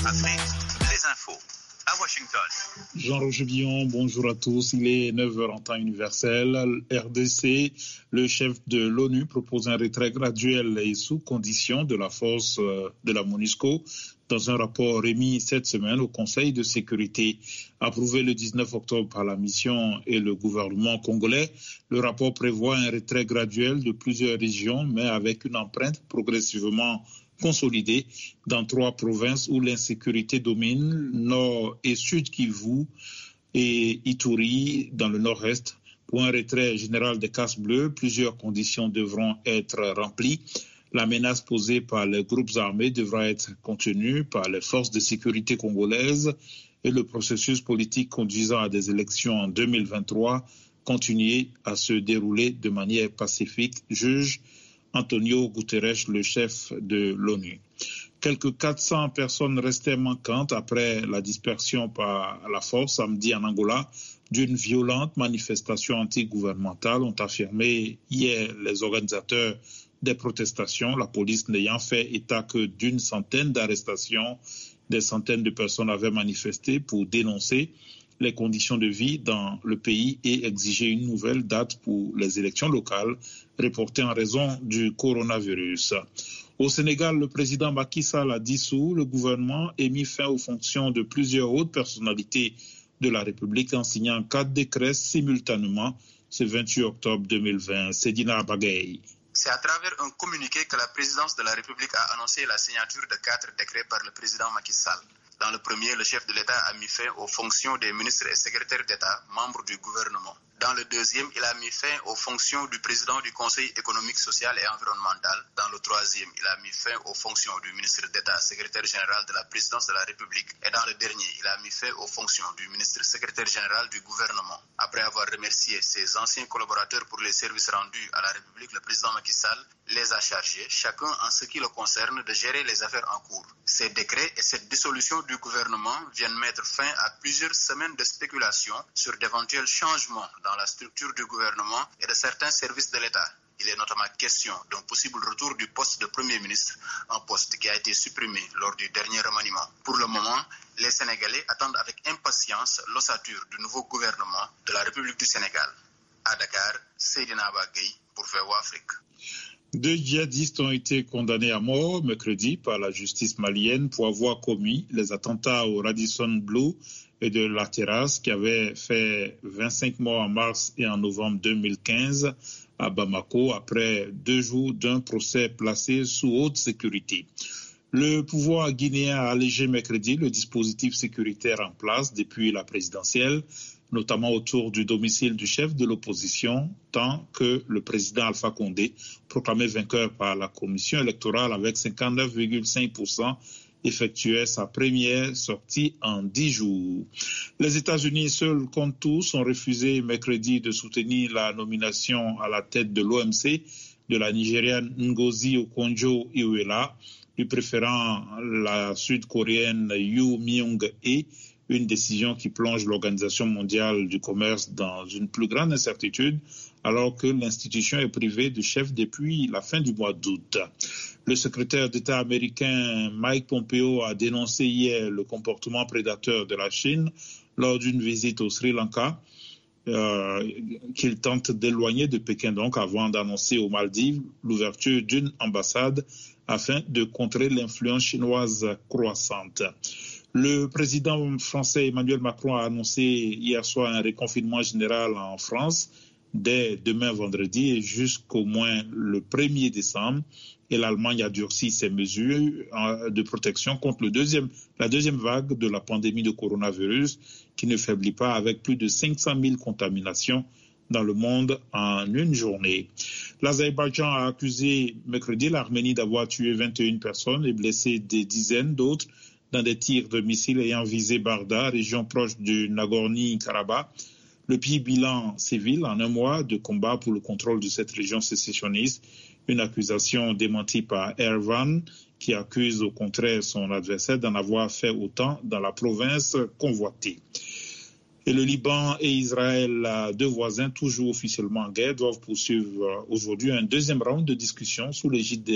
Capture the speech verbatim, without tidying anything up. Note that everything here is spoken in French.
Afrique, les infos. À Washington. Jean-Roger Billon, bonjour à tous. Il est neuf heures en temps universel. R D C, le chef de l'ONU, propose un retrait graduel et sous condition de la force de la MONUSCO dans un rapport remis cette semaine au Conseil de sécurité. Approuvé le dix-neuf octobre par la mission et le gouvernement congolais, le rapport prévoit un retrait graduel de plusieurs régions, mais avec une empreinte progressivement consolidée dans trois provinces où l'insécurité domine, Nord et Sud Kivu et Ituri dans le nord-est. Pour un retrait général des casques bleus, plusieurs conditions devront être remplies. La menace posée par les groupes armés devra être contenue par les forces de sécurité congolaises et le processus politique conduisant à des élections en deux mille vingt-trois continuer à se dérouler de manière pacifique, juge Antonio Guterres, le chef de l'ONU. Quelques quatre cents personnes restaient manquantes après la dispersion par la force samedi en Angola d'une violente manifestation antigouvernementale, ont affirmé hier les organisateurs des protestations, la police n'ayant fait état que d'une centaine d'arrestations. Des centaines de personnes avaient manifesté pour dénoncer les conditions de vie dans le pays et exiger une nouvelle date pour les élections locales reportées en raison du coronavirus. Au Sénégal, le président Macky Sall a dissous le gouvernement et mis fin aux fonctions de plusieurs hautes personnalités de la République en signant quatre décrets simultanément ce vingt-huit octobre deux mille vingt. Sedina Bagay. C'est à travers un communiqué que la présidence de la République a annoncé la signature de quatre décrets par le président Macky Sall. Dans le premier, le chef de l'État a mis fin aux fonctions des ministres et secrétaires d'État, membres du gouvernement. Dans le deuxième, il a mis fin aux fonctions du président du Conseil économique, social et environnemental. Dans le troisième, il a mis fin aux fonctions du ministre d'État, secrétaire général de la présidence de la République. Et dans le dernier, il a mis fin aux fonctions du ministre secrétaire général du gouvernement. Après avoir remercié ses anciens collaborateurs pour les services rendus à la République, le président Macky Sall les a chargés, chacun en ce qui le concerne, de gérer les affaires en cours. Ces décrets et cette dissolution du gouvernement viennent mettre fin à plusieurs semaines de spéculation sur d'éventuels changements dans la structure du gouvernement et de certains services de l'État. Il est notamment question d'un possible retour du poste de Premier ministre, un poste qui a été supprimé lors du dernier remaniement. Pour le moment, les Sénégalais attendent avec impatience l'ossature du nouveau gouvernement de la République du Sénégal. À Dakar, Seydina Bagay pour V O A Afrique. Deux djihadistes ont été condamnés à mort mercredi par la justice malienne pour avoir commis les attentats au Radisson Blu et de la Terrasse qui avaient fait vingt-cinq morts en mars et en novembre deux mille quinze à Bamako après deux jours d'un procès placé sous haute sécurité. Le pouvoir guinéen a allégé mercredi le dispositif sécuritaire en place depuis la présidentielle, notamment autour du domicile du chef de l'opposition, tant que le président Alpha Condé, proclamé vainqueur par la commission électorale avec cinquante-neuf virgule cinq pour cent, effectuait sa première sortie en dix jours. Les États-Unis, seuls contre tous, ont refusé mercredi de soutenir la nomination à la tête de l'O M C de la Nigériane Ngozi Okonjo-Iweala, lui préférant la Sud-Coréenne Yoo Myung-hee, une décision qui plonge l'Organisation mondiale du commerce dans une plus grande incertitude, alors que l'institution est privée de chef depuis la fin du mois d'août. Le secrétaire d'État américain Mike Pompeo a dénoncé hier le comportement prédateur de la Chine lors d'une visite au Sri Lanka, euh, qu'il tente d'éloigner de Pékin donc avant d'annoncer aux Maldives l'ouverture d'une ambassade afin de contrer l'influence chinoise croissante. Le président français Emmanuel Macron a annoncé hier soir un reconfinement général en France dès demain vendredi et jusqu'au moins le premier décembre. Et l'Allemagne a durci ses mesures de protection contre le deuxième, la deuxième vague de la pandémie de coronavirus qui ne faiblit pas avec plus de cinq cent mille contaminations dans le monde en une journée. L'Azerbaïdjan a accusé mercredi l'Arménie d'avoir tué vingt et une personnes et blessé des dizaines d'autres dans des tirs de missiles ayant visé Barda, région proche du Nagorno-Karabakh. Le pire bilan civil en un mois de combat pour le contrôle de cette région sécessionniste, une accusation démentie par Erevan qui accuse au contraire son adversaire d'en avoir fait autant dans la province convoitée. Et le Liban et Israël, deux voisins toujours officiellement en guerre, doivent poursuivre aujourd'hui un deuxième round de discussion sous l'égide des